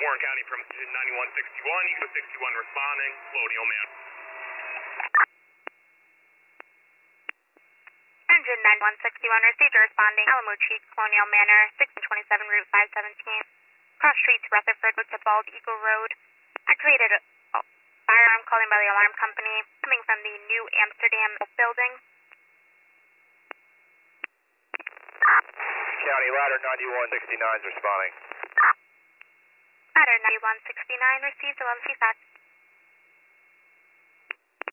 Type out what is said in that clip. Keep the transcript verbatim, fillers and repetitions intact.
Warren County from ninety-one sixty-one, Eco sixty-one responding, Colonial Manor. Engine ninety-one sixty-one received a responding, Alamo Cheek, Colonial Manor, six and twenty-seven, Route five seventeen. Cross streets, Rutherford, with the Bald Eagle Road. Activated a oh, firearm calling by the alarm company, coming from the New Amsterdam building. County Ladder ninety-one sixty-nine is responding. Ladder ninety-one sixty-nine received eleven feedback.